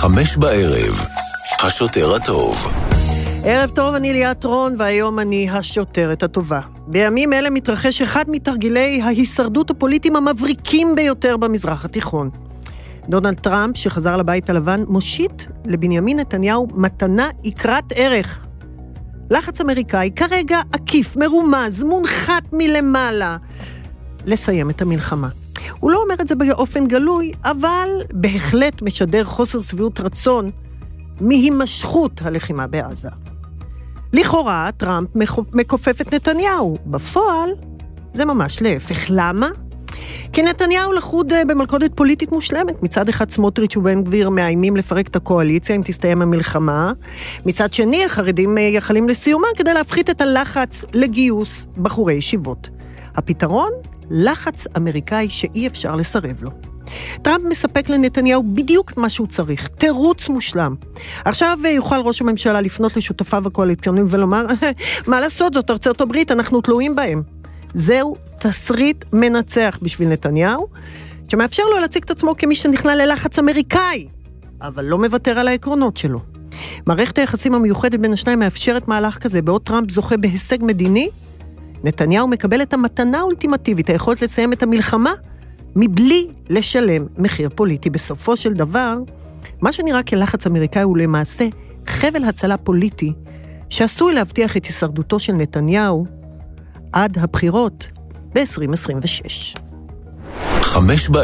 5:00, השוטר הטוב. ערב טוב, אני ליאת רון, והיום אני השוטרת הטובה. בימים אלה מתרחש אחד מתרגילי ההישרדות הפוליטיים המבריקים ביותר במזרח התיכון. דונלד טראמפ, שחזר לבית הלבן, מושיט לבנימין נתניהו מתנה יקרת ערך. לחץ אמריקאי כרגע עקיף, מרומז, מונחת מלמעלה, לסיים את המלחמה. הוא לא אומר את זה באופן גלוי, אבל בהחלט משדר חוסר שביעות רצון מהימשכות הלחימה בעזה. לכאורה, טראמפ מכופף את נתניהו. בפועל, זה ממש להפך. למה? כי נתניהו לחוד במלכודת פוליטית מושלמת. מצד אחד סמוטריץ' ובן גביר מאיימים לפרק את הקואליציה אם תסתיים המלחמה. מצד שני, החרדים יחלים לסיומה כדי להפחית את הלחץ לגיוס בחורי ישיבות. הפתרון? לחץ אמריקאי שאי אפשר לסרב לו. טראמפ מספק לנתניהו בדיוק מה שהוא צריך, תירוץ מושלם. עכשיו יוכל ראש הממשלה לפנות לשותפיו הקואליציוניים ולומר, מה לעשות, זאת ארצות הברית, אנחנו תלויים בהם. זהו תסריט מנצח בשביל נתניהו, שמאפשר לו להציג את עצמו כמי שנכנע ללחץ אמריקאי, אבל לא מוותר על העקרונות שלו. מערכת היחסים המיוחדת בין השניים מאפשרת מהלך כזה, בעוד טראמפ זוכה בהישג מדיני, נתניהו מקבל את המתנה האולטימטיבית, היכולת לסיים את המלחמה, מבלי לשלם מחיר פוליטי. בסופו של דבר, מה שנראה כלחץ אמריקאי הוא למעשה חבל הצלה פוליטי, שעשוי להבטיח את הישרדותו של נתניהו עד הבחירות ב-2026. 5:00,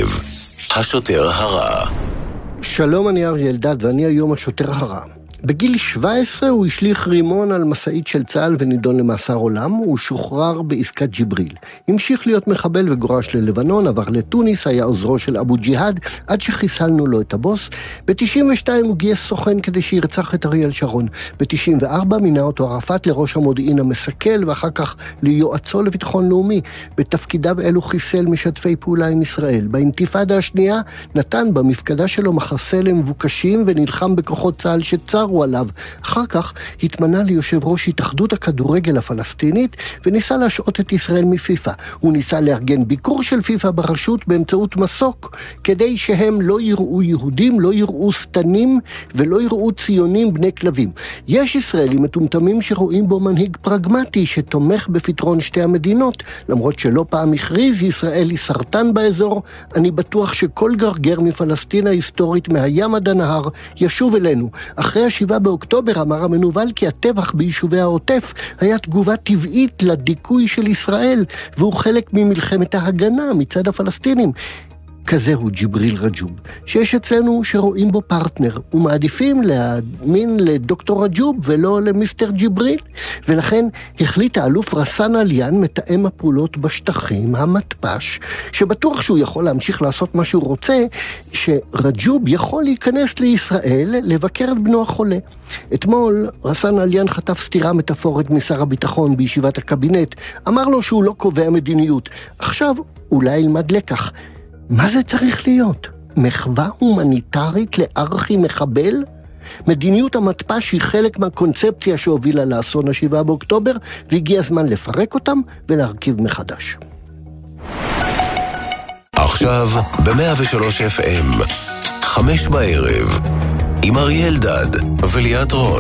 השוטר הרע. שלום, אני אריה אלדד ואני היום השוטר הרע. בגיל 17 הוא השליך רימון על מסעית של צה"ל ונידון למאסר עולם. הוא שוחרר בעסקת ג'יבריל. המשיך להיות מחבל וגורש ללבנון, עבר לתוניס, היה עוזרו של אבו ג'יהאד, עד שחיסלנו לו את הבוס. ב-92 הוא גייס סוכן כדי שירצח את אריאל שרון. ב-94 מינה אותו ערפאת לראש המודיעין המסכל, ואחר כך ליועצו לביטחון לאומי. בתפקידיו אלו חיסל משתפי פעולה עם ישראל. באינתיפאדה השנייה נתן במפקדה שלו מחסה למבוקשים ונלחם בכוחות צה"ל שצרו עליו. אחר כך התמנה ליושב ראש התאחדות הכדורגל הפלסטינית וניסה להשעות את ישראל מפיפה. הוא ניסה לארגן ביקור של פיפה ברשות באמצעות מסוק, כדי שהם לא יראו יהודים, לא יראו סתנים ולא יראו ציונים בני כלבים. יש ישראלים מטומטמים שרואים בו מנהיג פרגמטי שתומך בפתרון שתי המדינות, למרות שלא פעם הכריז ישראל היא סרטן באזור. אני בטוח שכל גרגר מפלסטין ההיסטורית מהים עד הנהר ישוב אלינו. אחרי 7 באוקטובר אמר המנוול כי הטבח ביישובי העוטף היה תגובה טבעית לדיכוי של ישראל, והוא חלק ממלחמת ההגנה מצד הפלסטינים. כזהו ג'יבריל רג'וב, שיש אצלנו שרואים בו פרטנר, ומעדיפים להאמין לדוקטור רג'וב ולא למיסטר ג'יבריל, ולכן החליט האלוף רסן עליאן, מתאם הפעולות בשטחים, המתפ"ש, שבטוח שהוא יכול להמשיך לעשות מה שהוא רוצה, שרג'וב יכול להיכנס לישראל לבקר את בנו החולה. אתמול רסן עליאן חטף סתירה מטאפורית משר הביטחון בישיבת הקבינט, אמר לו שהוא לא קובע מדיניות. עכשיו אולי ילמד לקח. מה זה צריך להיות? מחווה הומניטרית לארכי מחבל? מדיניות המתפ"ש היא חלק מהקונספציה שהובילה לאסון 7 באוקטובר, והגיע הזמן לפרק אותם ולהרכיב מחדש. עכשיו ב-103 FM, 5:00, עם אריה אלדד וליאת רון.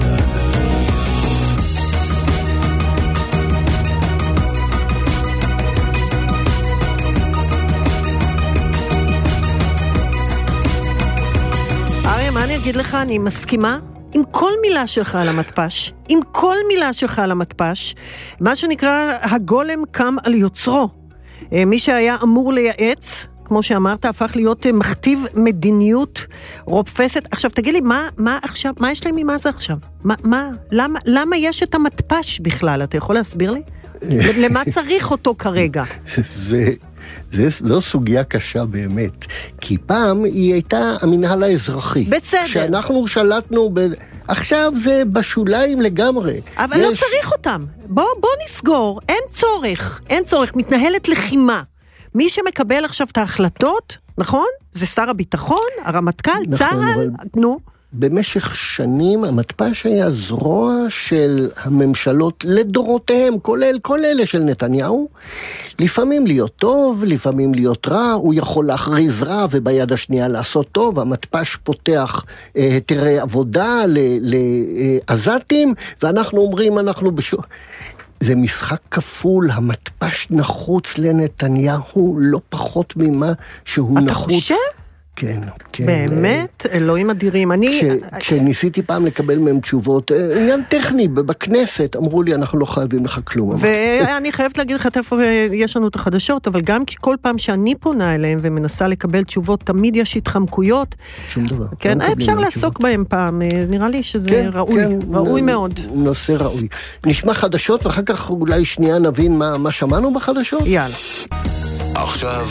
מה אני אגיד לך? אני מסכימה עם כל מילה שלך על המתפ"ש. עם כל מילה שלך על המתפ"ש. מה שנקרא, הגולם קם על יוצרו. מי שהיה אמור לייעץ, כמו שאמרת, הפך להיות מכתיב מדיניות רופסת. עכשיו, תגיד לי, מה עכשיו? מה יש להם ממה זה עכשיו? למה יש את המתפ"ש בכלל? אתה יכול להסביר לי? למה צריך אותו כרגע? זה לא סוגיה קשה באמת, כי פעם היא הייתה המנהל האזרחי. בסדר. שאנחנו שלטנו עכשיו זה בשוליים לגמרי. אבל לא צריך אותם. בוא נסגור, אין צורך, מתנהלת לחימה. מי שמקבל עכשיו את ההחלטות, נכון? זה שר הביטחון, הרמטכ"ל, צה"ל, נו. במשך שנים המתפ"ש היה זרוע של הממשלות לדורותיהם, כל אלה של נתניהו, לפעמים להיות טוב, לפעמים להיות רע, הוא יכול להכריז רע וביד השנייה לעשות טוב, המתפ"ש פותח היתרי עבודה לעזתים, ואנחנו אומרים, זה משחק כפול, המתפ"ש נחוץ לנתניהו לא פחות ממה שהוא נחוץ. אתה חושב? כן, כן. באמת? אלוהים אדירים. כשניסיתי פעם לקבל מהם תשובות, עניין טכני, בכנסת, אמרו לי, אנחנו לא חייבים לך כלום. ואני חייבת להגיד לך איפה יש לנו את החדשות, אבל גם כל פעם שאני פונה אליהם ומנסה לקבל תשובות, תמיד יש התחמקויות. שום דבר. כן, אפשר לעסוק בהם פעם, נראה לי שזה ראוי מאוד. נושא ראוי. נשמע חדשות, ואחר כך אולי שנייה נבין מה שמענו בחדשות? יאללה. עכשיו,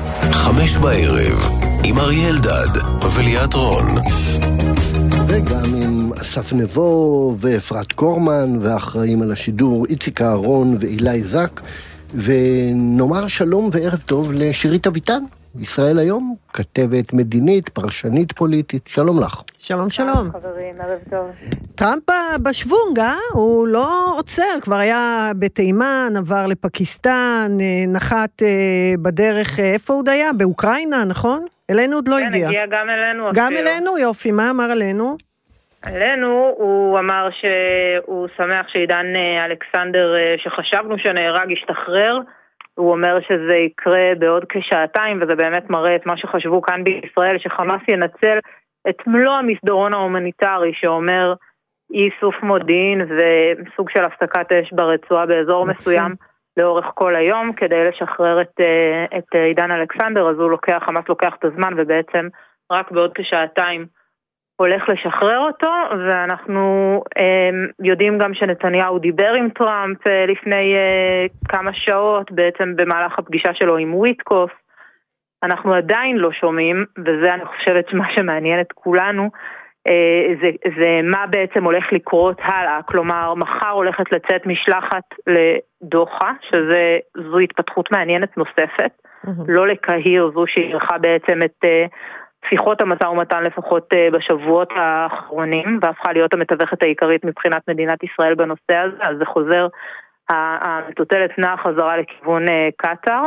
5:00 עם אריה אלדד וליאת רון. וגם עם אסף נבו ואפרת קורמן, ואחראים על השידור איציק אהרון ואילי זק, ונאמר שלום וערב טוב לשירית אביטן, ישראל היום, כתבת מדינית, פרשנית פוליטית. שלום לך. שלום, שלום. חברים, ערב טוב. טראמפ בשוונג, הוא לא עוצר, כבר היה בתימן, עבר לפקיסטן, נחת בדרך, איפה הוא היה? באוקראינה, נכון? אלינו עוד לא הגיע. כן, הגיע גם אלינו. גם אלינו? יופי, מה אמר עלינו? עלינו, הוא אמר שהוא שמח שעידן אלכסנדר, שחשבנו שנהרג, ישתחרר. הוא אומר שזה יקרה בעוד כשעתיים, וזה באמת מראה את מה שחשבו כאן בישראל, שחמאס ינצל את מלוא המסדרון ההומניטרי, שאומר איסוף מודיעין וסוג של הפסקת אש ברצועה באזור מסוים לאורך כל היום, כדי לשחרר את עידן אלכסנדר. אז חמאס לוקח את הזמן, ובעצם רק בעוד כשעתיים הולך לשחרר אותו, ואנחנו יודעים גם שנתניהו דיבר עם טראמפ לפני כמה שעות, בעצם במהלך הפגישה שלו עם וויטקוף. אנחנו עדיין לא שומעים, וזה אני חושבת שמה שמעניין את כולנו, זה מה בעצם הולך לקרות הלאה. כלומר, מחר הולכת לצאת משלחת לדוחה, שזו התפתחות מעניינת נוספת, לא לקהיר, זו שערכה בעצם את שיחות המשא ומתן לפחות בשבועות האחרונים, והפכה להיות המתווכת העיקרית מבחינת מדינת ישראל בנושא הזה. אז זה חוזר, המטוטלת נעה חזרה לכיוון קטר,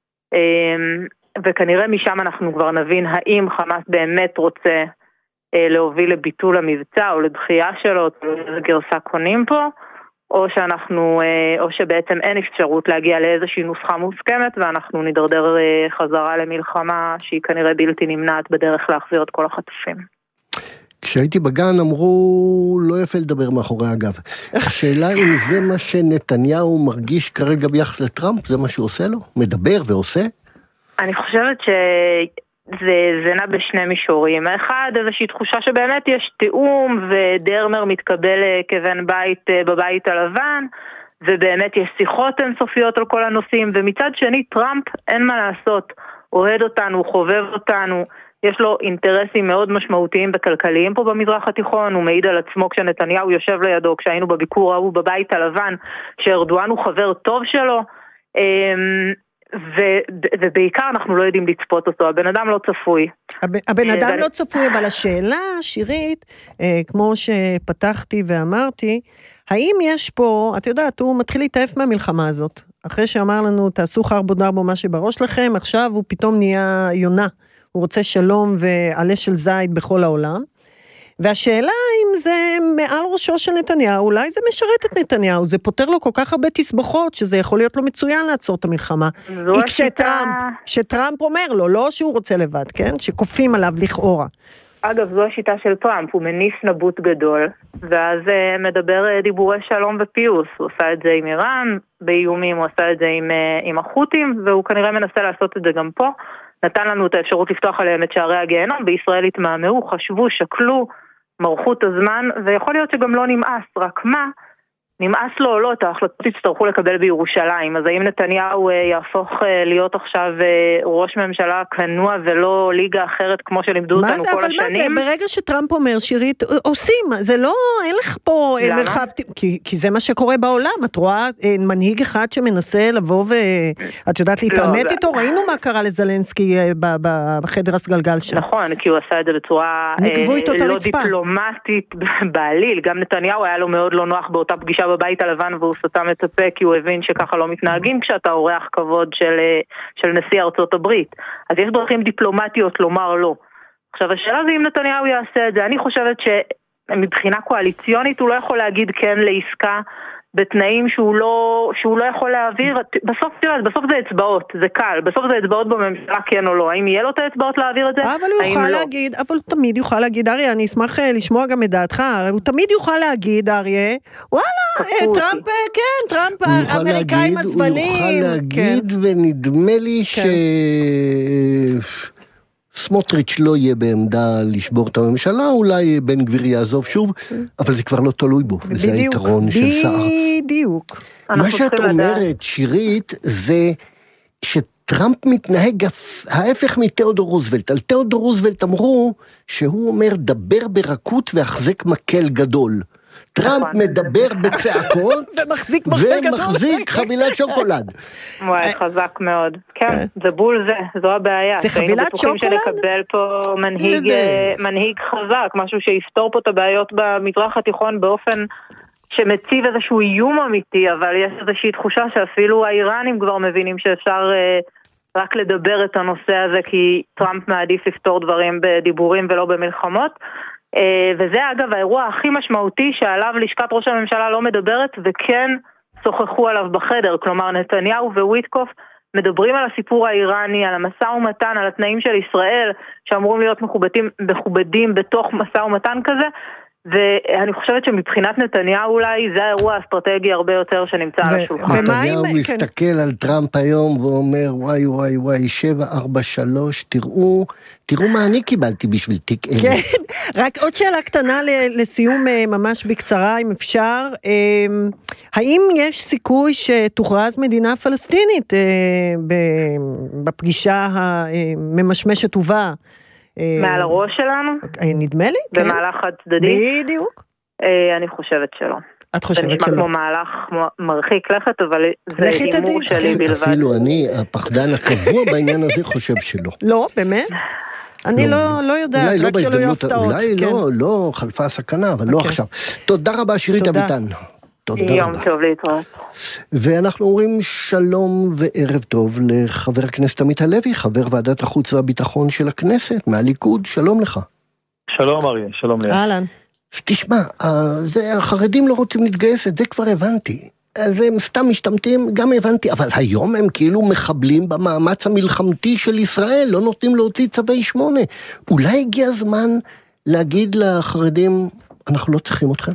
וכנראה משם אנחנו כבר נבין האם חמאס באמת רוצה להוביל לביטול המבצע או לדחייה שלו, איזה גרסה קונים פה, או שבעצם אין אפשרות להגיע לאיזושהי נוסחה מוסכמת, ואנחנו נדרדר חזרה למלחמה שהיא כנראה בלתי נמנעת בדרך להחזיר את כל החטופים. כשהייתי בגן אמרו, לא יפה לדבר מאחורי הגב. השאלה אם זה מה שנתניהו מרגיש כרגע ביחס לטראמפ, זה מה שהוא עושה לו? מדבר ועושה? אני חושבת זה נע בשני מישורים. אחד, איזושהי תחושה שבאמת יש תיאום, ודרמר מתקבל כבן בית בבית הלבן, ובאמת יש שיחות אינסופיות על כל הנושאים, ומצד שני טראמפ אין מה לעשות, אוהד אותנו, חובב אותנו, יש לו אינטרסים מאוד משמעותיים וכלכליים פה במזרח התיכון, הוא מעיד על עצמו כשנתניהו יושב לידו, כשהיינו בביקור ההוא בבית הלבן, שארדואן הוא חבר טוב שלו, ובעיקר אנחנו לא יודעים לצפות אותו, הבן אדם לא צפוי. הבן אדם לא צפוי, אבל השאלה, שירית, כמו שפתחתי ואמרתי, האם יש פה, את יודעת, הוא מתחיל להתעף מהמלחמה הזאת, אחרי שאמר לנו, תעשו חרבו דרבו מה שבראש לכם, עכשיו הוא פתאום נהיה יונה, הוא רוצה שלום ועלה של זית בכל העולם, והשאלה אם זה מעל ראשו של נתניהו, אולי זה משרת את נתניהו, זה פותר לו כל כך הרבה תסבוכות, שזה יכול להיות לו מצוין לעצור את המלחמה. כשטראמפ אומר לו, לא שהוא רוצה לבד, כן? שקופים עליו לכאורה. אגב, זו השיטה של טראמפ, הוא מניף נבוט גדול, ואז מדבר דיבורי שלום ופיוס, הוא עושה את זה עם איראן, באיומים הוא עושה את זה עם החות'ים, והוא כנראה מנסה לעשות את זה גם פה, נתן לנו את האפשרות לפתוח עליהם את שערי הגיהנום, בישראל התמהמהו, חשבו, שקלו, מרחו את הזמן, ויכול להיות שגם לא נמאס, רק מה, נמאס לו או לא, את ההחלטות יצטרכו לקבל בירושלים. אז האם נתניהו יהפוך להיות עכשיו ראש ממשלה כנוע ולא ליגה אחרת כמו שלימדו אותנו כל השנים? מה זה? ברגע שטראמפ אומר, שירית, עושים, זה לא, אין לך פה מרחב, כי זה מה שקורה בעולם. את רואה מנהיג אחד שמנסה לבוא ואת יודעת להתעמת איתו, ראינו מה קרה לזלנסקי בחדר הסגלגל שם. נכון, כי הוא עשה את זה בצורה לא דיפלומטית בעליל. גם נתניהו היה לו מאוד לא נוח באותה פגישה בבית הלבן, והוא סתם את הפה כי הוא הבין שככה לא מתנהגים כשאתה אורח כבוד של נשיא ארצות הברית. אז יש דרכים דיפלומטיות לומר לא. עכשיו השאלה זה אם נתניהו יעשה את זה. אני חושבת שמבחינה קואליציונית הוא לא יכול להגיד כן לעסקה בתנאים שהוא לא יכול להעביר. בסוף זה אצבעות, זה קל. בסוף זה אצבעות בממשלה כן או לא. האם יהיה לו את האצבעות להעביר את זה? אבל הוא יוכל להגיד, אבל הוא תמיד יוכל להגיד, אריה, אני אשמח לשמוע גם את דעתך, הוא תמיד יוכל להגיד, אריה, וואלה, טראמפ, כן, טראמפ, האמריקאים עצבנים. הוא יוכל להגיד, ונדמה לי סמוטריץ' לא יהיה בעמדה לשבור את הממשלה, אולי בן גביר יעזוב שוב, אבל זה כבר לא תלוי בו, וזה היתרון של סער. בדיוק. מה שאת אומרת, שירית, זה שטראמפ מתנהג ההפך מתיאודור רוזוולט. על תיאודור רוזוולט אמרו שהוא אומר, דבר ברכות והחזק מקל גדול. טראמפ מדבר בצעקות ומחזיק חבילת שוקולד. וואי, חזק מאוד. כן, זה בול זה, זו הבעיה. זה חבילת שוקולד? שנקבל פה מנהיג חזק, משהו שיפתור פה את הבעיות במזרח התיכון באופן שמציב איזשהו איום אמיתי, אבל יש איזושהי תחושה שאפילו האיראנים כבר מבינים שאפשר רק לדבר את הנושא הזה, כי טראמפ מעדיף לפתור דברים בדיבורים ולא במלחמות. וזה אגב האירוע הכי משמעותי שעליו לשכת ראש הממשלה לא מדברת וכן שוחחו עליו בחדר. כלומר נתניהו וויטקוף מדברים על הסיפור האיראני, על המשא ומתן, על התנאים של ישראל שאמורים להיות מכובדים בתוך משא ומתן כזה, ואני חושבת שמבחינת נתניהו אולי זה האירוע האסטרטגי הרבה יותר שנמצא על השולחן. נתניהו מסתכל על טראמפ היום ואומר וואי וואי וואי 743, תראו מה אני קיבלתי בשביל תיק אלה. כן, רק עוד שאלה קטנה לסיום ממש בקצרה אם אפשר, האם יש סיכוי שתוכרז מדינה פלסטינית בפגישה הממשמשת ובאה? מעל הראש שלנו? נדמה לי, כן. במהלך הצדדי? בדיוק. אני חושבת שלא. את חושבת שלא? זה נשמע כמו מהלך מרחיק לכת, אבל זה הימור שלי בלבד. אפילו אני, הפחדן הקבוע בעניין הזה, חושב שלא. לא, באמת? אני לא יודעת, רק שלא יהיו הפתעות. אולי לא, חלפה הסכנה, אבל לא עכשיו. תודה רבה, שירית אביטן. יום טוב להתראות. ואנחנו אומרים שלום וערב טוב לחבר הכנסת עמית הלוי, חבר ועדת החוץ והביטחון של הכנסת, מהליכוד, שלום לך. שלום אריה, שלום לך. אהלן. תשמע, החרדים לא רוצים להתגייס, את זה כבר הבנתי. אז הם סתם משתמטים, גם הבנתי, אבל היום הם כאילו מחבלים במאמץ המלחמתי של ישראל, לא נותנים להוציא צווי 8. אולי הגיע הזמן להגיד לחרדים, אנחנו לא צריכים אתכם?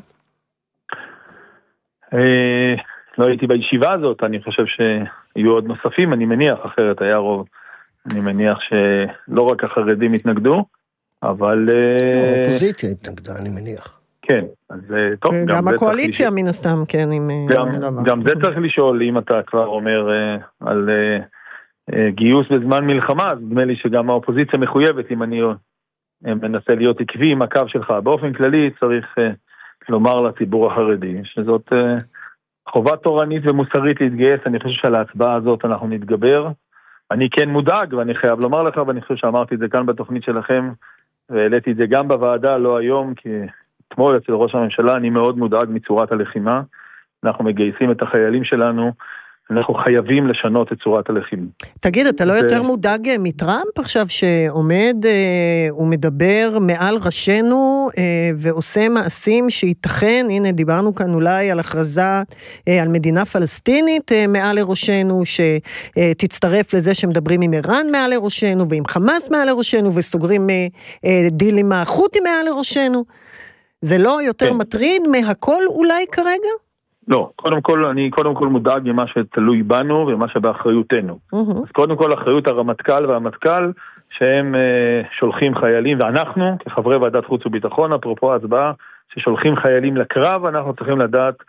לא הייתי בישיבה הזאת, אני חושב שיהיו עוד נוספים, אני מניח, אחרת היה רוב. אני מניח שלא רק החרדים התנגדו, אבל... האופוזיציה התנגדה, אני מניח. כן, אז טוב. גם הקואליציה מן הסתם, כן. גם זה צריך לשאול, אם אתה כבר אומר על גיוס בזמן מלחמה, אז נדמה לי שגם האופוזיציה מחויבת, אם אני מנסה להיות עקבי עם הקו שלך. באופן כללי צריך לומר לציבור החרדי, שזאת חובה תורנית ומוסרית להתגייס. אני חושב שעל ההצבעה הזאת אנחנו נתגבר. אני כן מודאג, ואני חייב לומר לך, ואני חושב שאמרתי את זה כאן בתוכנית שלכם, והעליתי את זה גם בוועדה, לא היום, כי אתמול אצל ראש הממשלה אני מאוד מודאג מצורת הלחימה. אנחנו מגייסים את החיילים שלנו, אנחנו חייבים לשנות את צורת הלחימה. תגיד, אתה לא יותר מודאג מטראמפ עכשיו שעומד, הוא מדבר מעל ראשנו ועושה מעשים שייתכן, הנה דיברנו כאן אולי על הכרזה על מדינה פלסטינית מעל לראשנו, שתצטרף לזה שמדברים עם איראן מעל לראשנו ועם חמאס מעל לראשנו וסוגרים דיל עם החות'ים מעל לראשנו. זה לא יותר מטריד מהכל אולי כרגע? לא, אני קודם כל מודאג ממה שתלוי בנו ומה שבאחריותנו. אז קודם כל אחריות הרמטכ"ל והמטכ"ל שהם שולחים חיילים, ואנחנו כחברי ועדת חוץ וביטחון, אפרופו ההצבעה, ששולחים חיילים לקרב, אנחנו צריכים לדעת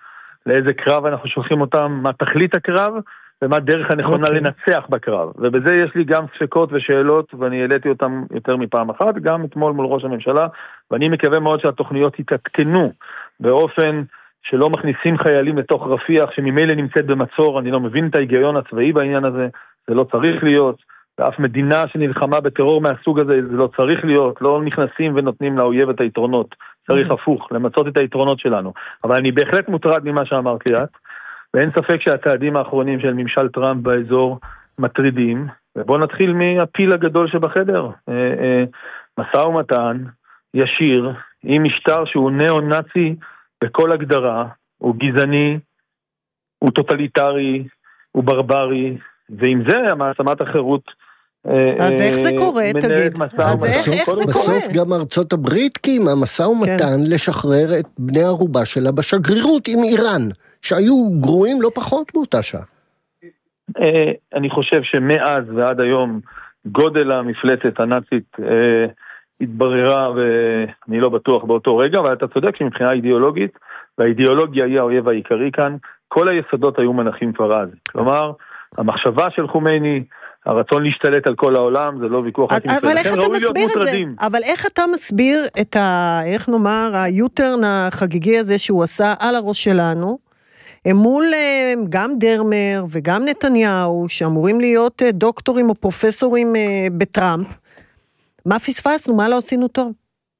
לאיזה קרב אנחנו שולחים אותם, מה תכלית הקרב, ומה דרך הנכונה לנצח בקרב. ובזה יש לי גם ספקות ושאלות, ואני העליתי אותם יותר מפעם אחת, גם אתמול מול ראש הממשלה, ואני מקווה מאוד שהתוכניות יתעדכנו באופן שלא מכניסים חיילים לתוך רפיח, שממילא נמצאת במצור. אני לא מבין את ההיגיון הצבאי בעניין הזה, זה לא צריך להיות, ואף מדינה שנלחמה בטרור מהסוג הזה, זה לא צריך להיות, לא נכנסים ונותנים לאויב את היתרונות, צריך הפוך, למצות את היתרונות שלנו. אבל אני בהחלט מוטרד ממה שאמרת לי את, ואין ספק שהצעדים האחרונים של ממשל טראמפ באזור מטרידים, ובואו נתחיל מהפיל הגדול שבחדר, משא ומתן ישיר עם משטר שהוא נאו-נאצי בכל הגדרה, הוא גזעני, הוא טוטליטרי, הוא ברברי, ועם זה המעצמת החירות אז איך זה קורה, תגיד? בסוף גם ארצות הברית קיימה משא ומתן לשחרר את בני ערובה שלה בשגרירות עם איראן, שהיו גרועים לא פחות באותה שעה. אני חושב שמאז ועד היום גודל המפלצת הנאצית התבררה, ואני לא בטוח באותו רגע, אבל אתה צודק שמבחינה אידיאולוגית, והאידיאולוגיה היא האויב העיקרי כאן, כל היסודות היו מנחים כבר אז. כלומר, המחשבה של חומייני, הרצון להשתלט על כל העולם, זה לא ויכוח. אבל איך אתה מסביר את זה? אבל איך אתה מסביר את איך נאמר, היוטרן החגיגי הזה שהוא עשה על הראש שלנו, מול גם דרמר וגם נתניהו, שאמורים להיות דוקטורים או פרופסורים בטראמפ, מה פספסנו? מה לא עשינו טוב?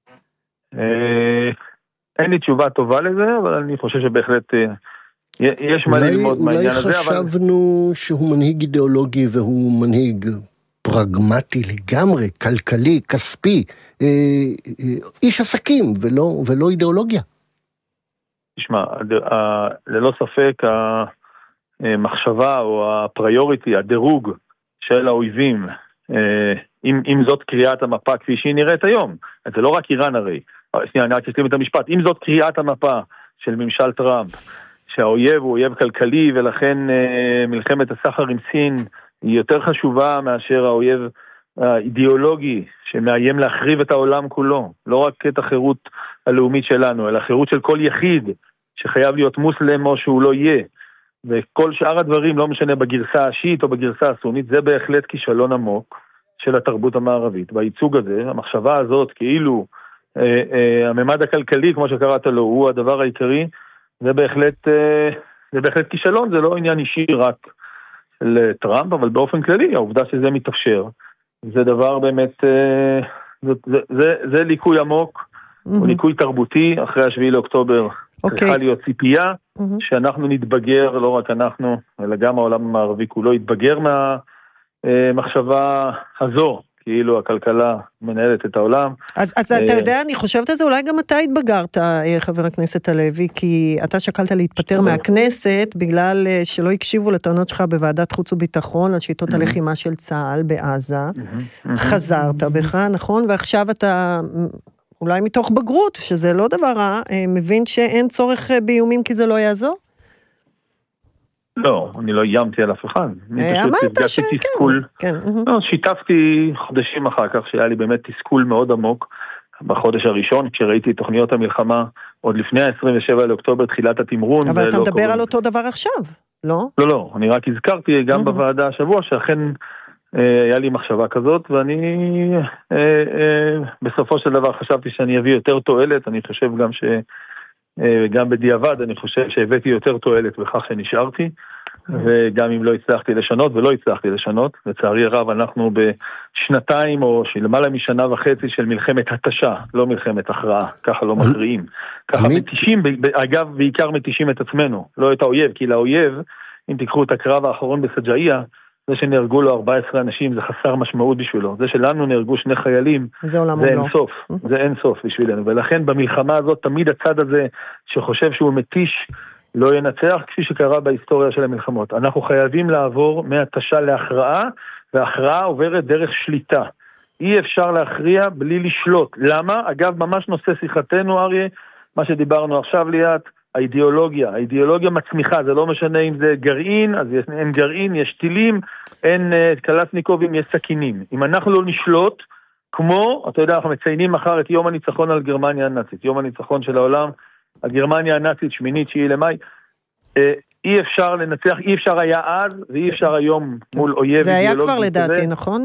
אין לי תשובה טובה לזה, אבל אני חושב שבהחלט יש מה ללמוד מהעניין הזה. אולי חשבנו שהוא מנהיג אידיאולוגי והוא מנהיג פרגמטי לגמרי, כלכלי, כספי, איש עסקים ולא אידיאולוגיה. תשמע, ללא ספק המחשבה או הפריוריטי, הדירוג של האויבים, אם זאת קריאת המפה כפי שהיא נראית היום, זה לא רק איראן הרי, שנייה, אני רק אשלים את המשפט, אם זאת קריאת המפה של ממשל טראמפ, שהאויב הוא אויב כלכלי, ולכן מלחמת הסחר עם סין היא יותר חשובה מאשר האויב האידיאולוגי, שמאיים להחריב את העולם כולו, לא רק את החירות הלאומית שלנו, אלא החירות של כל יחיד, שחייב להיות מוסלם או שהוא לא יהיה, וכל שאר הדברים, לא משנה בגרסה השיעית או בגרסה הסונית, זה בהחלט כישלון עמוק של התרבות המערבית. והייצוג הזה, המחשבה הזאת, כאילו הממד הכלכלי, כמו שקראת לו, הוא הדבר העיקרי, זה בהחלט כישלון, זה לא עניין אישי רק לטראמפ, אבל באופן כללי, העובדה שזה מתאפשר, זה דבר באמת, זה ליקוי עמוק, הוא ליקוי תרבותי, אחרי השביעי לאוקטובר, צריכה להיות ציפייה, שאנחנו נתבגר, לא רק אנחנו, אלא גם העולם המערבי כולו, יתבגר מהמחשבה הזו, כאילו הכלכלה מנהלת את העולם. אז אתה יודע, אני חושבת על זה, אולי גם אתה התבגרת, חבר הכנסת הלוי, כי אתה שקלת להתפטר מהכנסת, בגלל שלא הקשיבו לטענות שלך בוועדת חוץ וביטחון, על שיטות הלחימה של צה"ל בעזה, חזרת בך, נכון? ועכשיו אתה, אולי מתוך בגרות, שזה לא דבר רע, מבין שאין צורך באיומים כי זה לא יעזור? לא, אני לא איימתי על אף אחד. אמרת שכן. לא, שיתפתי חודשים אחר כך, שהיה לי באמת תסכול מאוד עמוק, בחודש הראשון, כשראיתי תוכניות המלחמה, עוד לפני ה-27 לאוקטובר, תחילת התמרון. אבל אתה מדבר על אותו דבר עכשיו, לא? לא, אני רק הזכרתי גם בוועדה השבוע, שאכן היה לי מחשבה כזאת, ואני בסופו של דבר חשבתי שאני אביא יותר תועלת, אני חושב גם גם בדיעבד, אני חושב שהבאתי יותר תועלת בכך שנשארתי, וגם אם לא הצלחתי לשנות, ולא הצלחתי לשנות, לצערי הרב אנחנו בשנתיים או למעלה משנה וחצי של מלחמת התשה, לא מלחמת הכרעה, ככה לא מכריעים. ככה מתישים, אגב, בעיקר מתישים את עצמנו, לא את האויב, כי לאויב, אם תיקחו את הקרב האחרון בסג'איה, זה שנהרגו לו 14 אנשים, זה חסר משמעות בשבילו. זה שלנו נהרגו 2 חיילים, זה אין סוף. זה אין סוף בשבילנו. ולכן במלחמה הזאת, תמיד הצד הזה שחושב שהוא מתיש, לא ינצח, כפי שקרה בהיסטוריה של המלחמות. אנחנו חייבים לעבור מהתשה להכרעה, וההכרעה עוברת דרך שליטה. אי אפשר להכריע בלי לשלוט. למה? אגב, ממש נושא שיחתנו, אריה, מה שדיברנו עכשיו ליד, האידיאולוגיה מצמיחה, זה לא משנה אם זה גרעין, אז אין גרעין, יש טילים, אין קלצ'ניקובים, יש סכינים. אם אנחנו לא נשלוט, כמו, אתה יודע, אנחנו מציינים מחר את יום הניצחון על גרמניה הנאצית, יום הניצחון של העולם על גרמניה הנאצית, 8-9 למאי, אי אפשר לנצח, אי אפשר היה אז, ואי אפשר היום מול אויב. זה היה כבר לדעתי, נכון?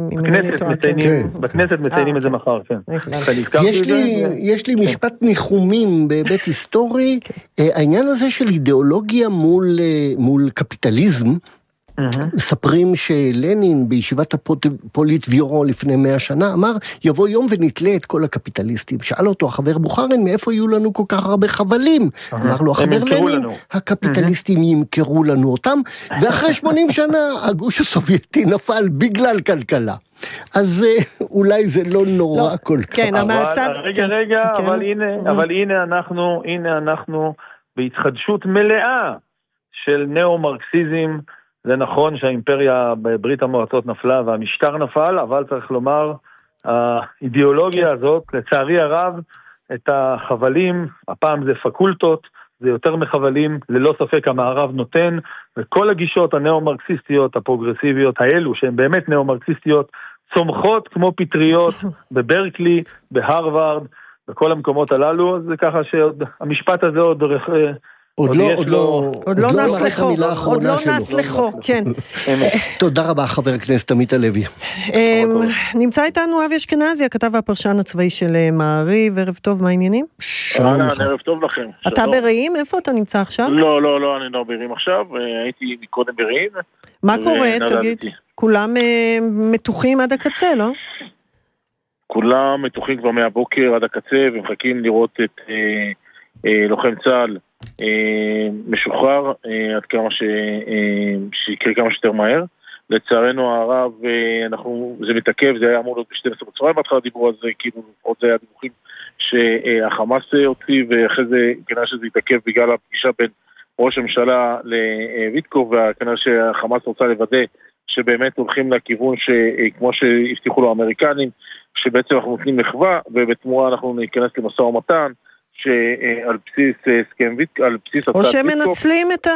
בכנסת מציינים את זה מחר, כן. יש לי משפט ניחומים בהיבט היסטורי, העניין הזה של אידיאולוגיה מול קפיטליזם, מספרים שלנין בישיבת הפוליטביורו לפני 100 שנה אמר, יבוא יום ונתלה את כל הקפיטליסטים. שאל אותו החבר בוחרין, מאיפה יהיו לנו כל כך הרבה חבלים? אמר לו החבר לנין, הקפיטליסטים ימכרו לנו אותם, ואחרי 80 שנה הגוש הסובייטי נפל בגלל כלכלה. אז אולי זה לא נורא כל כך. כן, המעצד... רגע, אבל הנה אנחנו בהתחדשות מלאה של נאו-מרקסיזם. זה נכון שהאימפריה בברית המועצות נפלה והמשטר נפל, אבל צריך לומר, האידיאולוגיה הזאת, לצערי הרב, את החבלים, הפעם זה פקולטות, זה יותר מחבלים, ללא ספק המערב נותן, וכל הגישות הנאו-מרקסיסטיות, הפרוגרסיביות האלו, שהן באמת נאו-מרקסיסטיות, צומחות כמו פטריות בברקלי, בהרווארד, בכל המקומות הללו, אז זה ככה שהמשפט הזה עוד לא נס לחו, כן. תודה רבה חבר הכנסת עמית הלוי. נמצא איתנו אבי אשכנזי, הכתב והפרשן הצבאי של מעריב, ערב טוב, מה העניינים? ערב טוב לכם. אתה ברעים? איפה אתה נמצא עכשיו? לא, אני לא ברעים עכשיו, הייתי מקודם ברעים. מה קורה, תגיד? כולם מתוחים עד הקצה, לא? כולם מתוחים כבר מהבוקר עד הקצה, ומחכים לראות את לוחם צה"ל משוחרר עד כמה שיקרה כמה שיותר מהר. לצערנו הרב, זה מתעכב, זה היה אמור להיות ב-12 בצהריים, בהתחלה דיברו על זה, כאילו עוד זה היה דיווחים שהחמאס הוציא, ואחרי זה כנראה שזה יתעכב בגלל הפגישה בין ראש הממשלה לויטקוב, וכנראה שהחמאס רוצה לוודא שבאמת הולכים לכיוון כמו שהבטיחו לו האמריקנים, שבעצם אנחנו נותנים מחווה, ובתמורה אנחנו ניכנס למשא ומתן, שעל בסיס הסכם על בסיס או שמנצלים את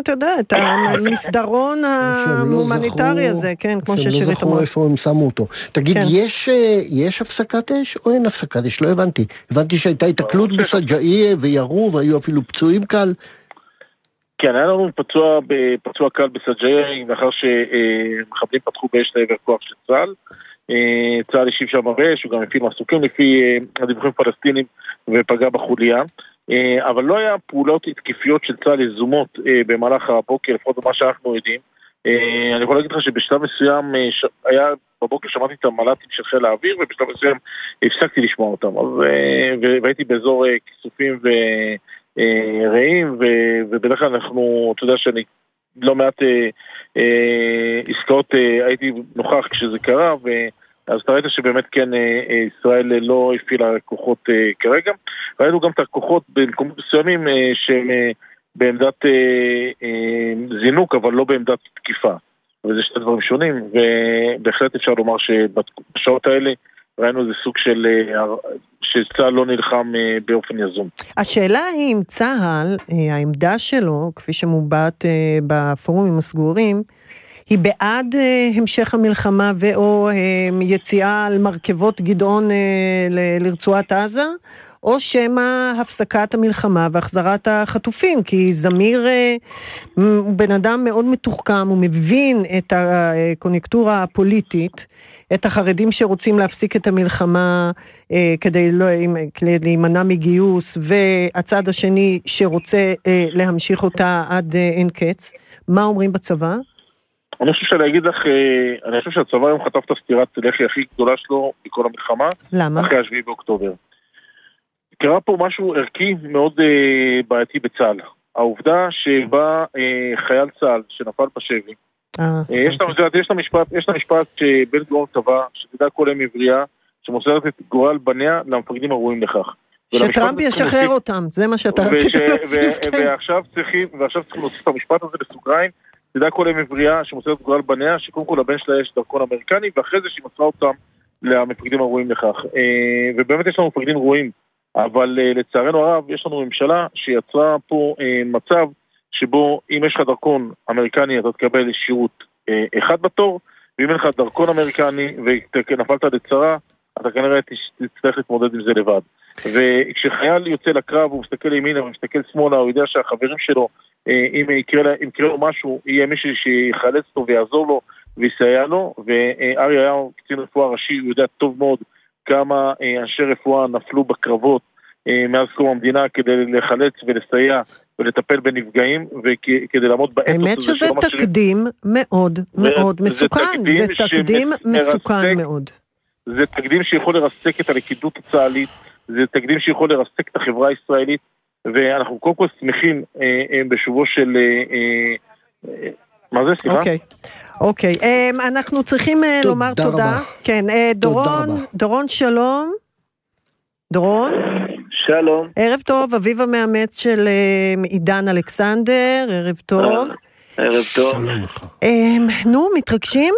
המסדרון ההומניטרי הזה, כן, כמו ששירית אמרה. שהם לא זכרו איפה הם שמו אותו. תגיד, יש הפסקת אש או אין הפסקת אש? לא הבנתי. הבנתי שהייתה התקלות בסג'אעיה וירו והיו אפילו פצועים קל. כן, היה לנו פצוע קל בסג'אעיה, לאחר שמחבלים פתחו באש לעבר כוח של צה"ל. צה"ל השיב שם באש, הוא גם הפעיל מסוקים לפי הדיווחים פלסטינים ופגע בחוליה, אבל לא היה פעולות התקפיות של צה"ל יזומות במהלך הבוקר, לפחות מה שאנחנו יודעים. אני יכול להגיד לך שבשלב מסוים היה, בבוקר שמעתי את המל"טים של חיל האוויר, ובשלב מסוים הפסקתי לשמוע אותם, והייתי באזור כיסופים ורעים, ובדרך כלל אנחנו, אתה יודע שאני לא מעט עסקאות הייתי נוכח כשזה קרה, אז אתה ראית שבאמת כן ישראל לא הפעילה כוחות כרגע. ראינו גם את הכוחות במקומות מסוימים שהם בעמדת זינוק, אבל לא בעמדת תקיפה. וזה שתי דברים שונים, ובהחלט אפשר לומר שבשעות האלה ראינו איזה סוג שצה"ל לא נלחם באופן יזום. השאלה היא אם צה"ל, העמדה שלו, כפי שמובעת בפורומים הסגורים, היא בעד המשך המלחמה ואו יציאה על מרכבות גדעון לרצועת עזה, או שמה הפסקת המלחמה והחזרת החטופים, כי זמיר הוא בן אדם מאוד מתוחכם, הוא מבין את הקונקטורה הפוליטית, את החרדים שרוצים להפסיק את המלחמה כדי להימנע מגיוס, והצד השני שרוצה להמשיך אותה עד אין קץ. מה אומרים בצבא? אני חושב שהצבא היום חטף את הסתירת לחי הכי גדולה שלו בכל המלחמה. למה? אחרי 7 באוקטובר. קרה פה משהו ערכי מאוד בעייתי בצה"ל. העובדה שבה חייל צה"ל שנפל בשבי, יש את המשפט שבן גורם טבע, שתדע כל אם עברייה, שמוסרת את גורל בניה למפקדים הראויים לכך. שטראמפ ישחרר אותם, זה מה שאתה רצית להוסיף. ועכשיו צריכים להוסיף את המשפט הזה לסוגריים, תדע כל אם עברייה שמוסרת את גורל בניה, שקודם כל לבן שלה יש דרכון אמריקני, ואחרי זה שהיא מסרה אותם למפקדים הראויים לכך. ובאמת יש לנו מפקדים ראויים, אבל לצערנו הרב יש לנו ממשלה שיצרה פה מצב שבו אם יש לך דרכון אמריקני אתה תקבל שירות אחד בתור, ואם אין לך דרכון אמריקני ונפלת לצרה, אתה כנראה תצטרך להתמודד עם זה לבד. וכשחייל יוצא לקרב, הוא מסתכל ימינה, הוא מסתכל שמאלה, הוא יודע שהחברים שלו, אם יקרה לו משהו, יהיה מישהו שיחלץ אותו ויעזור לו ויסייע לו, וארי היה קצין רפואה ראשי, הוא יודע טוב מאוד כמה אנשי רפואה נפלו בקרבות מאז קום המדינה כדי לחלץ ולסייע ולטפל בנפגעים, וכדי לעמוד באתוס הזה. האמת שזה תקדים מאוד מאוד מסוכן, זה תקדים מסוכן מאוד. זה תקדים שיכול לרסק את הלכידות הצה"לית, זה תקדים שיכול לרסק את החברה הישראלית, ואנחנו קודם כל שמחים בשובו של... מה זה, סליחה? אוקיי, אנחנו צריכים לומר תודה. כן, דורון שלום. דורון? שלום. ערב טוב, אביו המאמץ של עידן אלכסנדר, ערב טוב. ערב טוב. נו, מתרגשים?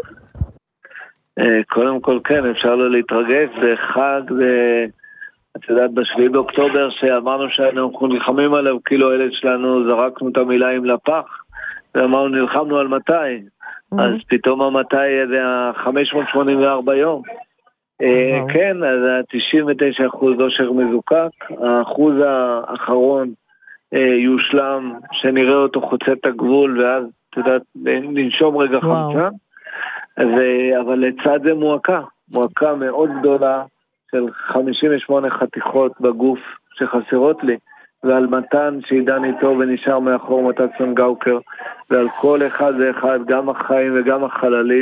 קודם כל כן, אפשר לא להתרגש, זה חג, את יודעת, ב7 באוקטובר שאמרנו שאנחנו נלחמים עליו, כאילו הילד שלנו זרקנו את המילה עם לפח, ואמרנו נלחמנו על 200, אז פתאום ה-200 זה 584 יום. כן, אז 99% אושר מזוקק, האחוז האחרון יושלם, שנראה אותו חוצה את הגבול, ואז, את יודעת, ננשום רגע חמצה, אבל לצד זה מועקה מאוד גדולה, של 58 חתיכות בגוף שחסרות לי, ועל מתן שעידן איתו ונשאר מאחור מתן סנגאוקר, ועל כל אחד ואחד, גם החיים וגם החללים,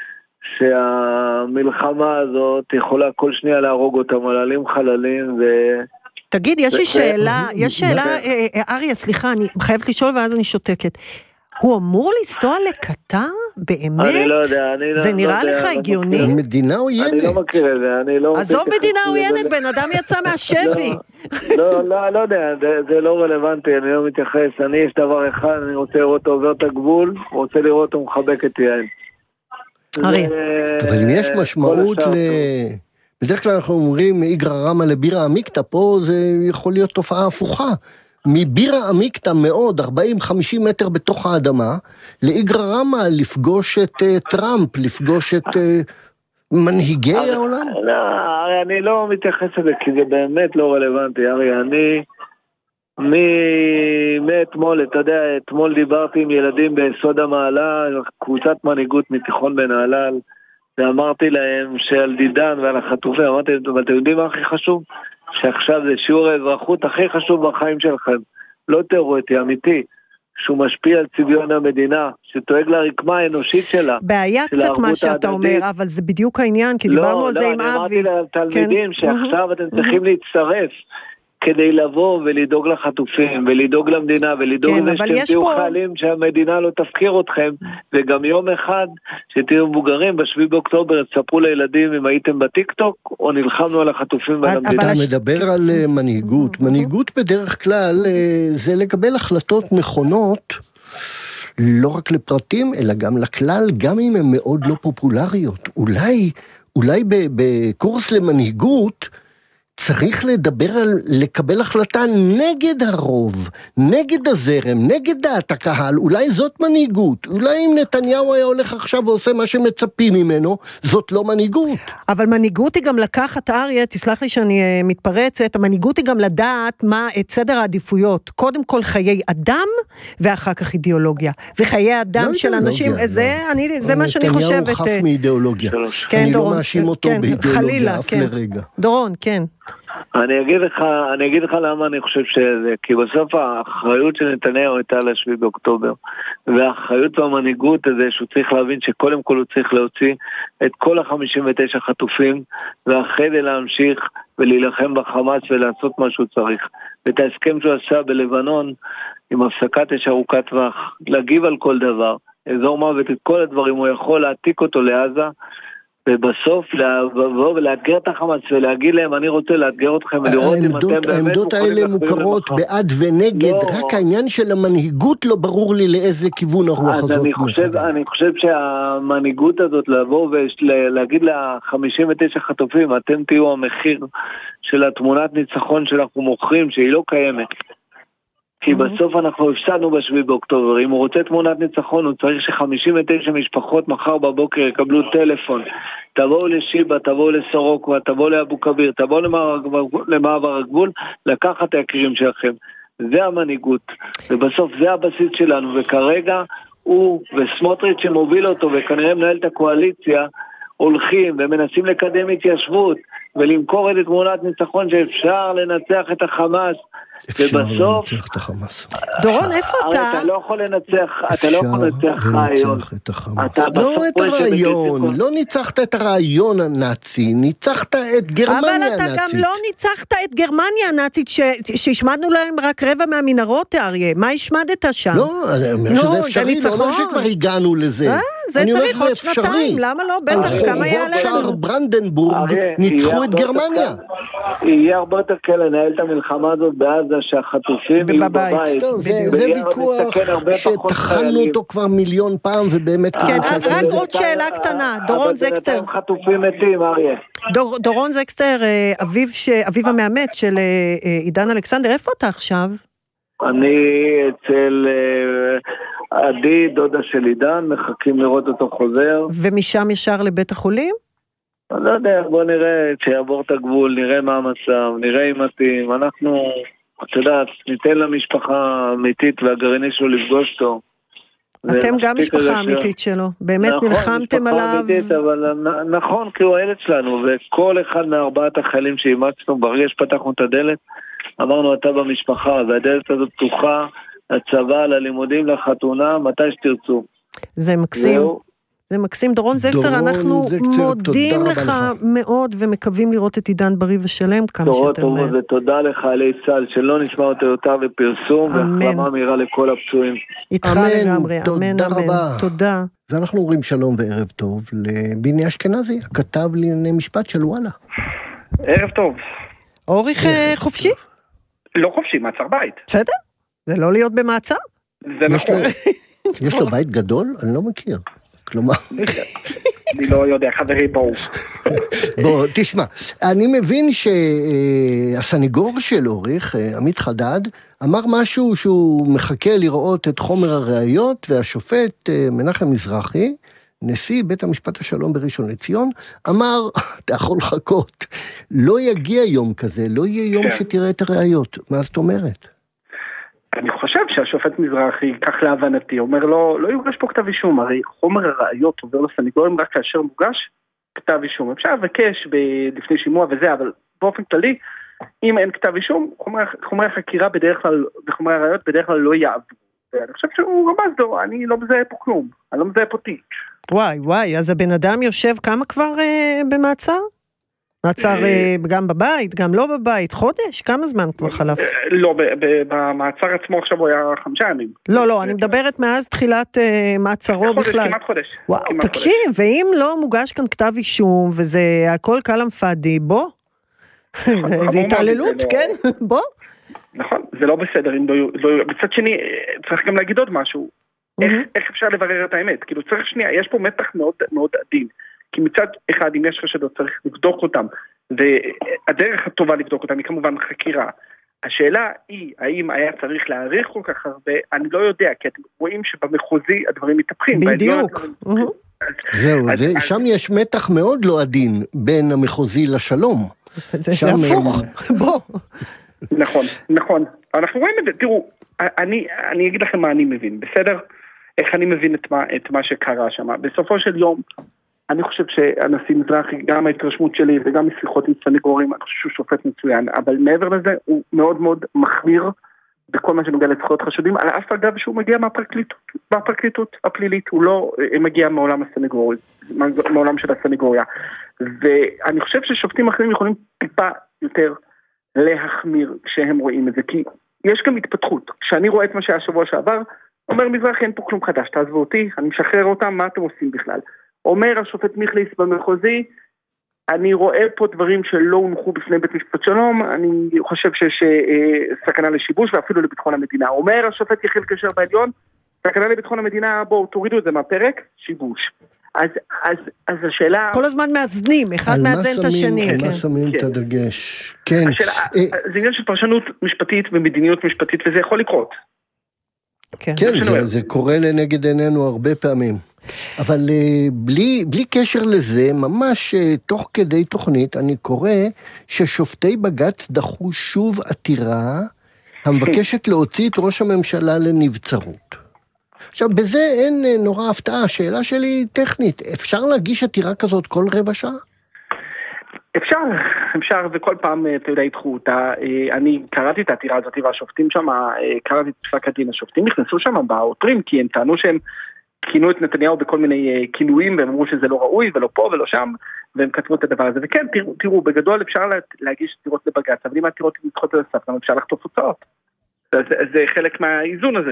שהמלחמה הזאת יכולה כל שנייה להרוג אותם, עללים חללים תגיד, יש לי שאלה, אריה, סליחה, אני חייבת לשאול ואז אני שותקת. הוא אמור לנסוע לקטר? באמת? אני לא יודע, זה נראה לך הגיוני? מדינה עוינת. אני לא מכיר את זה, אני לא... עזוב מדינה עוינת, בן אדם יצא מהשבי. לא יודע, זה לא רלוונטי, אני לא מתייחס. יש דבר אחד, אני רוצה לראות אותו עובר את הגבול, רוצה לראות אותו מחבק את יעל. אריה. אבל אם יש משמעות בדרך כלל אנחנו אומרים מאיגרא רמא לבירא עמיקתא, פה זה יכול להיות תופעה הפוכה. מבירא עמיקתא מאוד, 40-50 מטר בתוך האדמה, לאיגרא רמא לפגוש את טראמפ, לפגוש את מנהיגי העולם. לא, הרי אני לא מתייחס לזה, כי זה באמת לא רלוונטי. הרי אני, מאתמול, אתה יודע, אתמול דיברתי עם ילדים ביסוד המעלה, קבוצת מנהיגות מתיכון בנהלל, ואמרתי להם שעל דידן ועל החטופים, אמרתי להם, אבל אתם יודעים מה הכי חשוב? שעכשיו זה שיעור האזרחות הכי חשוב בחיים שלכם, לא תיאורטי, אמיתי, שהוא משפיע על צביון המדינה, שתואג לרקמה האנושית שלה. בעיה קצת מה שאתה אומר, אבל זה בדיוק העניין, כי דיברנו על זה עם אבי. לא, אני אמרתי לתלמידים שעכשיו אתם צריכים להצטרף, כדי לבוא ולדאוג לחטופים, ולדאוג למדינה, ולדאוג לזה שאתם תהיו חיילים שהמדינה לא תפקיר אתכם, וגם יום אחד שתהיו מבוגרים, ב7 באוקטובר, תספרו לילדים אם הייתם בטיקטוק, או נלחמנו על החטופים ועל המדינה. אתה מדבר על מנהיגות. מנהיגות בדרך כלל זה לקבל החלטות נכונות, לא רק לפרטים, אלא גם לכלל, גם אם הן מאוד לא פופולריות. אולי בקורס למנהיגות, צריך לדבר על לקבל החלטה נגד הרוב, נגד הזרם, נגד דעת הקהל, אולי זאת מנהיגות, אולי אם נתניהו היה הולך עכשיו ועושה מה שמצפים ממנו, זאת לא מנהיגות. אבל מנהיגות היא גם לקחת, אריה, תסלח לי שאני מתפרצת, המנהיגות היא גם לדעת מה את סדר העדיפויות, קודם כל חיי אדם, ואחר כך אידיאולוגיה, וחיי אדם של אנשים, זה מה שאני חושבת. נתניהו חף מאידיאולוגיה, אני לא מאשים אותו באידיאולוגיה אף לרגע. דורון, כן. אני אגיד לך למה אני חושב שזה, כי בסוף האחריות של נתניהו הייתה ל7 באוקטובר, והאחריות במנהיגות הזה שהוא צריך להבין שקודם כל הוא צריך להוציא את כל ה59 חטופים, ואחרי זה להמשיך ולהילחם בחמאס ולעשות מה שהוא צריך. ואת ההסכם שהוא עשה בלבנון, עם הפסקת אש ארוכת טווח, להגיב על כל דבר, אזור מוות, את כל הדברים, הוא יכול להעתיק אותו לעזה, ובסוף לבוא ולאתגר את החמאס ולהגיד להם אני רוצה לאתגר אתכם ולראות אם אתם באמת העמדות האלה מוכרות בעד ונגד, רק העניין של המנהיגות לא ברור לי לאיזה כיוון הרוח הזאת. אני חושב שהמנהיגות הזאת לבוא ולהגיד ל59 חטופים אתם תהיו המחיר של התמונת ניצחון שאנחנו מוכרים שהיא לא קיימת. כי בסוף אנחנו הפסדנו ב7 באוקטובר. אם הוא רוצה תמונת ניצחון, הוא צריך ש59 משפחות מחר בבוקר יקבלו טלפון. תבואו לשיבה, תבואו לסורוקווה, תבואו לאבו כביר, תבואו למעבר הגבול, לקחת את היקירים שלכם. זה המנהיגות, ובסוף זה הבסיס שלנו, וכרגע הוא וסמוטריץ' שמוביל אותו, וכנראה מנהל את הקואליציה, הולכים ומנסים לקדם התיישבות, ולמכור את תמונת ניצחון שאפשר לנצח את החמאס, ובסוף... לנצח את החמאס. דורון, איפה אתה? אתה לא יכול לנצח, אתה לא יכול לנצח רעיון. לא את הרעיון, לא ניצחת את הרעיון הנאצי, ניצחת את גרמניה הנאצית. אבל אתה גם לא ניצחת את גרמניה הנאצית, שהשמדנו להם רק רבע מהמנהרות, אריה. מה השמדת שם? לא, אני אומר שזה אפשרי, לא אומר שכבר הגענו לזה. זה צריך עוד שנתיים, למה לא? בטח, כמה יעלה לנו? שער ברנדנבורג ניצחו את גרמניה. יהיה הרבה יותר קל לנהל את המלחמה הזאת בעזה שהחטופים יהיו בבית. זה ויכוח שתחלנו אותו כבר מיליון פעם ובאמת... כן, רק עוד שאלה קטנה, דורון זקסטר. אבל בינתיים חטופים מתים, אריה. דורון זקסטר, אביו המאמת של עידן אלכסנדר, איפה אתה עכשיו? אני אצל עדי, דודה של עידן, מחכים לראות אותו חוזר. ומשם ישר לבית החולים? אני לא יודע, בוא נראה, שיעבור את הגבול, נראה מה המצב, נראה אם מתאים, אנחנו, את יודעת, ניתן למשפחה האמיתית והגרעינית שלו לפגוש אותו. אתם גם משפחה אמיתית שלו, באמת נלחמתם עליו. אבל נכון, כי הוא הילד שלנו, וכל אחד מארבעת החיילים שאימצנו, ברגע שפתחנו את הדלת, אמרנו אתה במשפחה, והדלת הזאת פתוחה, הצבא, ללימודים, לחתונה, מתי שתרצו. זה מקסים. זה מקסים. דורון זקסטר, אנחנו מודים לך מאוד ומקווים לראות את עידן בריא ושלם כמה שיותר מהר. ותודה לך עלי צה"ל שלא נשמע אותה ופרסום והחלמה מהירה לכל הפצועים. איתך לגמרי, אמן, אמן. תודה. ואנחנו אומרים שלום וערב טוב לביני אשכנזי, הכתב לענייני משפט של וואלה. ערב טוב. אוריך חופשי? לא חופשי, מעצר בית. בסדר? זה לא להיות במעצר? זה נכון. יש לו בית גדול? אני לא מכיר. כלומר... אני לא יודע, חברי, בואו. בוא, תשמע, אני מבין שהסניגור של אוריך, עמית חדד, אמר משהו שהוא מחכה לראות את חומר הראיות, והשופט מנחם מזרחי, נשיא בית המשפט השלום בראשון לציון, אמר, אתה יכול לחכות, לא יגיע יום כזה, לא יהיה יום שתראה את הראיות. מה זאת אומרת? אני חושב שהשופט מזרחי, כך להבנתי, אומר לו, לא יוגש פה כתב אישום, הרי חומר הראיות עובר לסניגורים רק כאשר מוגש כתב אישום. אפשר לבקש לפני שימוע וזה, אבל באופן כללי, אם אין כתב אישום, חומרי החקירה בדרך כלל, וחומרי הראיות בדרך כלל לא יעברו. ואני חושב שהוא רמז לו, אני לא מזהה פה כלום, אני לא מזהה פה תיק. וואי, אז הבן אדם יושב כמה כבר במעצר? מעצר גם בבית, גם לא בבית, חודש? כמה זמן כבר חלף? לא, במעצר עצמו עכשיו הוא היה 5 ימים. לא, אני מדברת מאז תחילת מעצרו בכלל. כמעט חודש. וואו, תקשיב, ואם לא מוגש כאן כתב אישום, וזה הכל קלם פאדי, בוא. זה התעללות, כן? בוא. נכון, זה לא בסדר. בצד שני, צריך גם להגיד עוד משהו. איך אפשר לברר את האמת? כאילו צריך שנייה, יש פה מתח מאוד מאוד עדין. כי מצד אחד, אם יש חשדות, צריך לבדוק אותם, והדרך הטובה לבדוק אותם היא כמובן חקירה. השאלה היא, האם היה צריך להאריך כל כך הרבה, אני לא יודע, כי אתם רואים שבמחוזי הדברים מתהפכים. בדיוק. זהו, שם יש מתח מאוד לא עדין בין המחוזי לשלום. זה הפוך, בוא. נכון. אנחנו רואים את זה, תראו, אני אגיד לכם מה אני מבין, בסדר? איך אני מבין את מה שקרה שם. בסופו של יום, אני חושב שהנשיא מזרחי, גם ההתרשמות שלי וגם משיחות עם סניגורים, אני חושב שהוא שופט מצוין, אבל מעבר לזה הוא מאוד מאוד מחמיר בכל מה שנוגע לזכויות חשודים, על אף אגב שהוא מגיע מהפרקליטות הפלילית, הוא לא מגיע מעולם הסניגורי, מעולם של הסניגוריה, ואני חושב ששופטים אחרים יכולים טיפה יותר להחמיר כשהם רואים את זה, כי יש גם התפתחות. כשאני רואה את מה שהיה שבוע שעבר, אומר מזרחי אין פה כלום חדש, תעזבו אותי, אני משחרר אותם, מה אתם עושים בכלל? אומר השופט מיכליס במחוזי, אני רואה פה דברים שלא הונחו בפני בית משפט שלום, אני חושב שיש סכנה לשיבוש ואפילו לביטחון המדינה. אומר השופט יחיאל קשר בעליון, סכנה לביטחון המדינה, בואו תורידו את זה מהפרק, שיבוש. אז השאלה... כל הזמן מאזנים, אחד מאזן את השני. על מה שמים את הדגש? כן. זה עניין של פרשנות משפטית ומדיניות משפטית, וזה יכול לקרות. כן, זה קורה לנגד עינינו הרבה פעמים. אבל בלי קשר לזה, ממש תוך כדי תוכנית, אני קורא ששופטי בג"ץ דחו שוב עתירה המבקשת להוציא את ראש הממשלה לנבצרות. עכשיו, בזה אין נורא הפתעה, השאלה שלי טכנית, אפשר להגיש עתירה כזאת כל רבע שעה? אפשר, וכל פעם, אתה יודע, ידחו אותה. אני קראתי את העתירה הזאת, והשופטים שם, קראתי את פסק הדין, השופטים נכנסו שם בעותרים, כי הם טענו שהם כינו את נתניהו בכל מיני כינויים, והם אמרו שזה לא ראוי, ולא פה ולא שם, והם כתבו את הדבר הזה. וכן, תראו, בגדול אפשר להגיש עתירות לבג"ץ, אבל אם העתירות נדחות על הסף, גם אפשר לחטוף הוצאות. זה חלק מהאיזון הזה,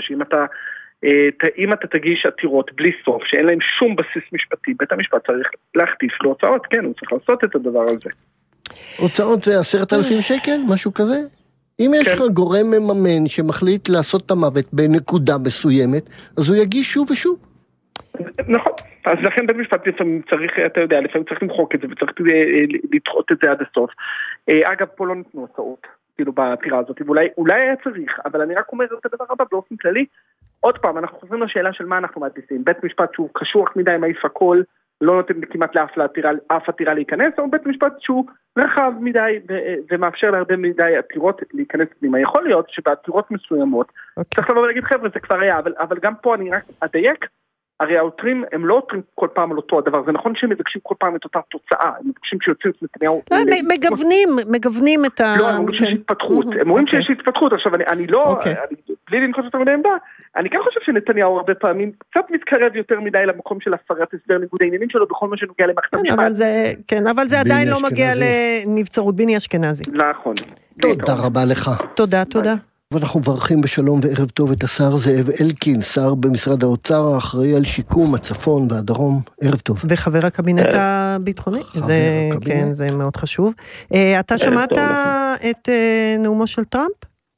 אם אתה תגיש עתירות בלי סוף, שאין להם שום בסיס משפטי, בית המשפט צריך להחטיף להוצאות, כן, הוא צריך לעשות את הדבר הזה. הוצאות זה 10,000 שקל, משהו כזה? אם יש לך גורם מממן שמחליט לעשות את המוות בנקודה מסוימת, אז הוא יגיש שוב ושוב. נכון, אז לכן בית משפט לפעמים צריך, אתה יודע, לפעמים צריך למחוק את זה, וצריך לדחות את זה עד הסוף. אגב, פה לא נתנו הוצאות, כאילו בעתירה הזאת, ואולי היה צריך, אבל אני רק אומר את הדבר הבא באופן כללי, עוד פעם, אנחנו חוזרים לשאלה של מה אנחנו מעדיפים, בית משפט שהוא קשוח מדי, מעיף הכל, לא נותן כמעט לאף עתירה להיכנס, או בית משפט שהוא רחב מדי ומאפשר להרבה מדי עתירות להיכנס פנימה. יכול להיות שבעתירות מסוימות, צריך לבוא ולהגיד חבר'ה, זה כבר היה, אבל גם פה אני רק אדייק, הרי העותרים הם לא עותרים כל פעם על אותו הדבר, זה נכון שהם מבקשים כל פעם את אותה תוצאה, הם מבקשים שיוצאים את נתניהו... מגוונים את ה... לא, הם אומרים שיש התפתחות, הם אומרים שיש התפתחות, עכשיו אני לא, בלי לנקוט יותר מדי עמדה, אני כן חושב שנתניהו הרבה פעמים קצת מתקרב יותר מדי למקום של הפרת הסדר ניגוד העניינים שלו בכל מה שנוגע למערכת המשפט. כן, אבל זה עדיין לא מגיע לנבצרות. ביני אשכנזי. נכון. תודה רבה לך. תודה. ואנחנו מברכים בשלום וערב טוב את השר זאב אלקין, שר במשרד האוצר, האחראי על שיקום הצפון והדרום. ערב טוב. וחבר הקבינט הביטחוני. זה מאוד חשוב. אתה שמעת את נאומו של טראמפ?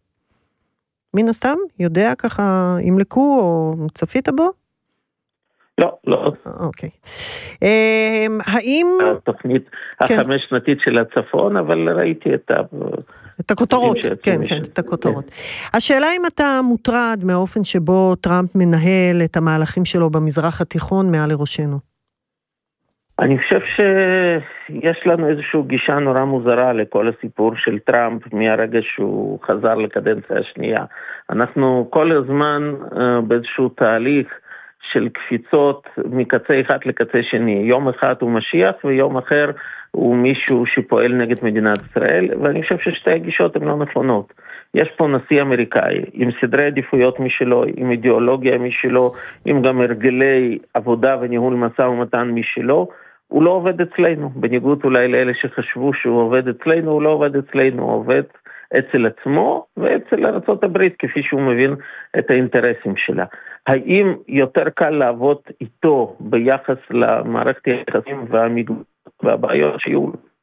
מן הסתם? יודע ככה, ימלקו או צפית בו? לא. אוקיי. האם... התוכנית החמש שנתית של הצפון, אבל ראיתי את הכותרות, כן, את הכותרות. השאלה אם אתה מוטרד מהאופן שבו טראמפ מנהל את המהלכים שלו במזרח התיכון מעל לראשנו. אני חושב שיש לנו איזושהי גישה נורא מוזרה לכל הסיפור של טראמפ מהרגע שהוא חזר לקדנציה השנייה. אנחנו כל הזמן באיזשהו תהליך של קפיצות מקצה אחד לקצה שני. יום אחד הוא משיח ויום אחר הוא מישהו שפועל נגד מדינת ישראל, ואני חושב ששתי הגישות הן לא נכונות. יש פה נשיא אמריקאי עם סדרי עדיפויות משלו, עם אידיאולוגיה משלו, עם גם הרגלי עבודה וניהול משא ומתן משלו. הוא לא עובד אצלנו, בניגוד אולי לאלה שחשבו שהוא עובד אצלנו, הוא לא עובד אצלנו, הוא עובד אצל עצמו ואצל ארצות הברית, כפי שהוא מבין את האינטרסים שלה. האם יותר קל לעבוד איתו ביחס למערכת היחסים והבעיות שיהיו?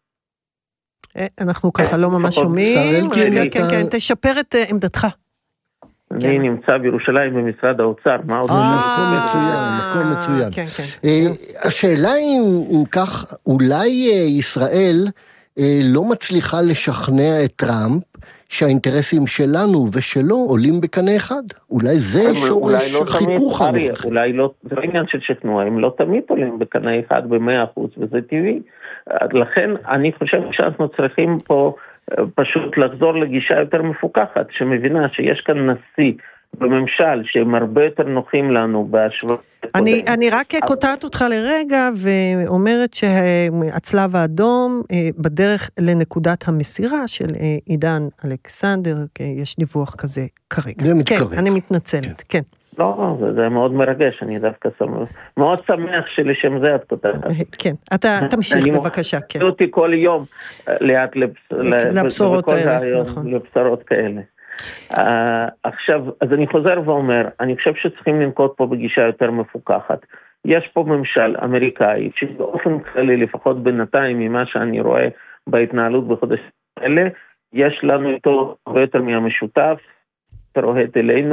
אנחנו ככה לא ממש שומעים. כן, תשפר את עמדתך. אני נמצא בירושלים במשרד האוצר, מה עוד? מקום מצוין. השאלה אם כך, אולי ישראל לא מצליחה לשכנע את טראמפ שהאינטרסים שלנו ושלו עולים בקנה אחד. אולי זה שורש חיכוך. אולי לא, זה עניין של שכנוע, הם לא תמיד עולים בקנה אחד ב100%, וזה טבעי. לכן אני חושב שאנחנו צריכים פה פשוט לחזור לגישה יותר מפוקחת, שמבינה שיש כאן נשיא בממשל שהם הרבה יותר נוחים לנו בהשוואה. אני רק קוטעת אותך לרגע ואומרת שהצלב האדום בדרך לנקודת המסירה של עידן אלכסנדר, יש דיווח כזה כרגע. כן, אני מתנצלת, כן. לא, זה מאוד מרגש, אני דווקא מאוד שמח שלשם זה את קוטעת. כן, אתה תמשיך בבקשה, כן. אני אותי כל יום ליד לבשורות האלה, נכון. לבשורות כאלה. עכשיו, אז אני חוזר ואומר, אני חושב שצריכים לנקוט פה בגישה יותר מפוקחת. יש פה ממשל אמריקאי, שבאופן כללי, לפחות בינתיים, ממה שאני רואה בהתנהלות בחודשים האלה, יש לנו איתו הרבה יותר מהמשותף, תרוהט אלינו,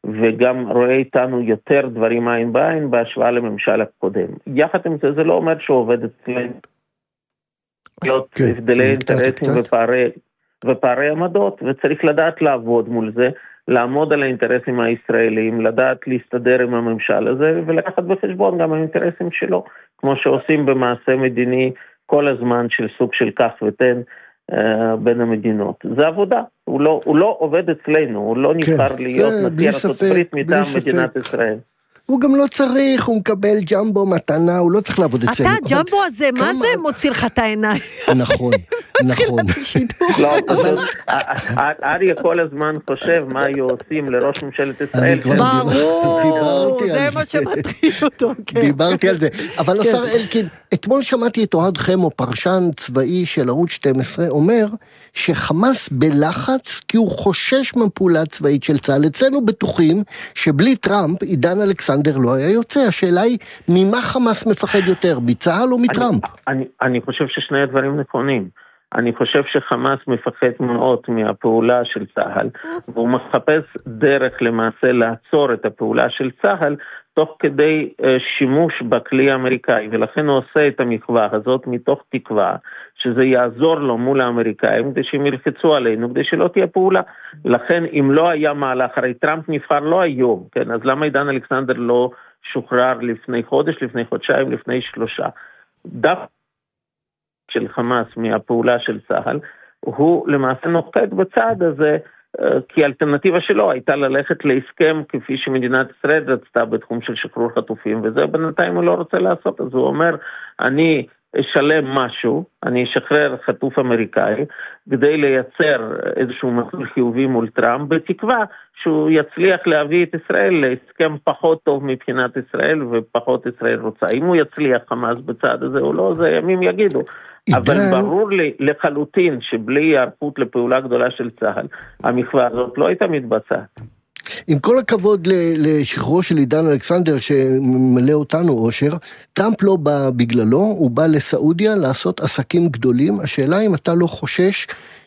וגם רואה איתנו יותר דברים עין בעין בהשוואה לממשל הקודם. יחד עם זה, זה לא אומר שהוא עובד אצלנו. להיות הבדלי אינטרסים ופערי עמדות, וצריך לדעת לעבוד מול זה, לעמוד על האינטרסים הישראלים, לדעת להסתדר עם הממשל הזה, ולקחת בחשבון גם האינטרסים שלו, כמו שעושים במעשה מדיני כל הזמן של סוג של כך ותן בין המדינות. זה עבודה, הוא לא עובד אצלנו, הוא לא נבחר להיות נשיא ארצות הברית מטעם מדינת ישראל. הוא גם לא צריך, הוא מקבל ג'מבו מתנה, הוא לא צריך לעבוד אצלנו. אתה הג'מבו הזה, מה זה מוציא לך את העיניים? נכון, נכון. אריה כל הזמן חושב מה היו עושים לראש ממשלת ישראל. ברור, זה מה שמטריד אותו. דיברתי על זה. אבל השר אלקין, אתמול שמעתי את אוהד חמו, פרשן צבאי של ערוץ 12, אומר שחמאס בלחץ כי הוא חושש מהפעולה הצבאית של צה"ל. אצלנו בטוחים שבלי טראמפ עידן אלכסנדר לא היה יוצא. השאלה היא, ממה חמאס מפחד יותר, מצה"ל או מטראמפ? אני חושב ששני הדברים נכונים. אני חושב שחמאס מפחד מאוד מהפעולה של צה"ל, והוא מחפש דרך למעשה לעצור את הפעולה של צה"ל, תוך כדי שימוש בכלי האמריקאי, ולכן הוא עושה את המחווה הזאת מתוך תקווה, שזה יעזור לו מול האמריקאים, כדי שהם ילחצו עלינו, כדי שלא תהיה פעולה. לכן אם לא היה מהלך, הרי טראמפ נבחר לא היום, כן? אז למה עידן אלכסנדר לא שוחרר לפני חודש, לפני חודשיים, לפני 3? דווקא של חמאס מהפעולה של צה"ל, הוא למעשה נוקט בצעד הזה, כי האלטרנטיבה שלו הייתה ללכת להסכם כפי שמדינת ישראל רצתה בתחום של שחרור חטופים, וזה בינתיים הוא לא רוצה לעשות. אז הוא אומר, אני אשלם משהו, אני אשחרר חטוף אמריקאי, כדי לייצר איזשהו מסלול חיובי מול טראמפ, בתקווה שהוא יצליח להביא את ישראל להסכם פחות טוב מבחינת ישראל, ופחות ישראל רוצה. אם הוא יצליח חמאס בצעד הזה או לא, זה ימים יגידו. אבל ברור לי לחלוטין שבלי הערכות לפעולה גדולה של צה"ל, המחווה הזאת לא הייתה מתבצעת. עם כל הכבוד לשחרורו של עידן אלכסנדר שממלא אותנו אושר, טראמפ לא בא בגללו, הוא בא לסעודיה לעשות עסקים גדולים. השאלה אם אתה לא חושש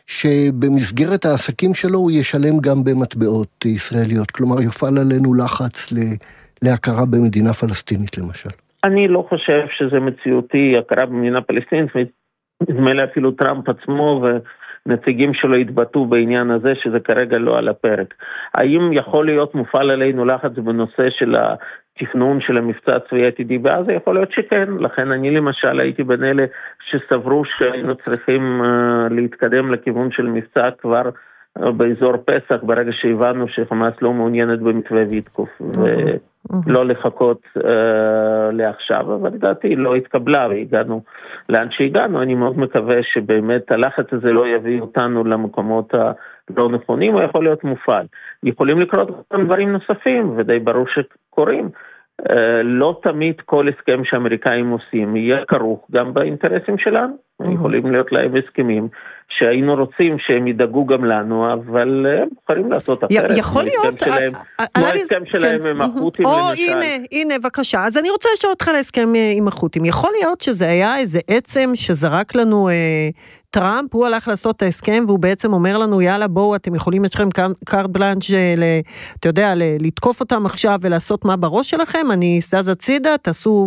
שבמסגרת העסקים שלו הוא ישלם גם במטבעות ישראליות, כלומר יופעל עלינו לחץ להכרה במדינה פלסטינית למשל. אני לא חושב שזה מציאותי הכרה במדינה פלסטינית, נדמה לי אפילו טראמפ עצמו ונציגים שלו התבטאו בעניין הזה שזה כרגע לא על הפרק. האם יכול להיות מופעל עלינו לחץ בנושא של התכנון של המבצע הצבאי העתידי בעזה? יכול להיות שכן, לכן אני למשל הייתי בין אלה שסברו שהיינו צריכים להתקדם לכיוון של מבצע כבר באזור פסח, ברגע שהבנו שחמאס לא מעוניינת במתווה ויתקוף, ולא לחכות לעכשיו, אבל לדעתי לא התקבלה והגענו לאן שהגענו. אני מאוד מקווה שבאמת הלחץ הזה לא יביא אותנו למקומות הלא נכונים, הוא יכול להיות מופעל. יכולים לקרות גם דברים נוספים, ודי ברור שקורים. לא תמיד כל הסכם שהאמריקאים עושים יהיה כרוך גם באינטרסים שלנו. יכולים להיות להם הסכמים שהיינו רוצים שהם ידאגו גם לנו, אבל הם יכולים לעשות אחרת. יכול להיות. כמו ההסכם שלהם עם החות'ים למשל. הנה, בבקשה. אז אני רוצה לשאול אותך להסכם עם החות'ים. יכול להיות שזה היה איזה עצם שזרק לנו טראמפ, הוא הלך לעשות את ההסכם, והוא בעצם אומר לנו, יאללה, בואו, אתם יכולים, יש לכם קארט בלנש, אתה יודע, לתקוף אותם עכשיו ולעשות מה בראש שלכם, אני סז הצידה, תעשו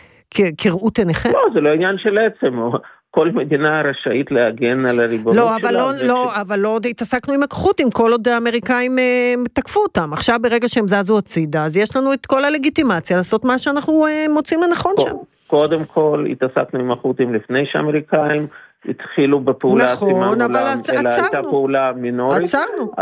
כראות עיניכם? לא, זה לא עניין של עצם, כל מדינה רשאית להגן על הריבונות שלה. אבל לא התעסקנו עם החות'ים, כל עוד האמריקאים תקפו אותם. עכשיו ברגע שהם זזו הצידה, אז יש לנו את כל הלגיטימציה לעשות מה שאנחנו מוצאים לנכון שם. קודם כל, התעסקנו עם החות'ים לפני שהאמריקאים התחילו בפעולה, נכון, אבל אלא הייתה פעולה מינורית. עצרנו.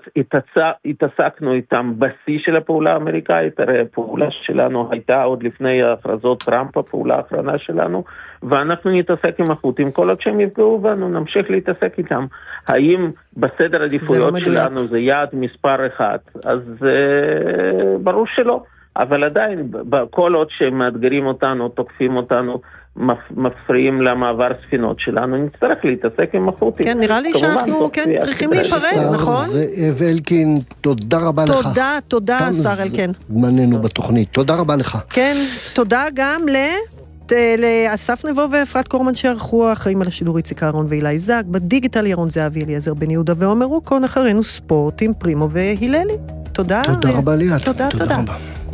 התעסקנו איתם בשיא של הפעולה האמריקאית, הרי הפעולה שלנו הייתה עוד לפני הכרזות טראמפ, הפעולה האחרונה שלנו, ואנחנו נתעסק עם החות'ים, כל עוד שהם יפגעו בנו, נמשיך להתעסק איתם. האם בסדר עדיפויות שלנו זה יעד מספר 1, אז ברור שלא. אבל עדיין, כל עוד שהם מאתגרים אותנו, תוקפים אותנו, מפריעים למעבר ספינות שלנו, נצטרך להתעסק עם החות'ים. כן, נראה לי שאנחנו צריכים להיפרד, נכון? זאב אלקין, תודה רבה לך. תודה, השר אלקין. זמננו בתוכנית, תודה רבה לך. כן, תודה גם לאסף נבו ואפרת קורמן שערכו, אחראים על השידור איציק אהרון ואילי זק, בדיגיטל ירון זהבי, אליעזר בן יהודה ועומר רוקון, אחרינו ספורט עם פרימו והיללי. תודה. תודה רבה ליאת. תודה. רבה.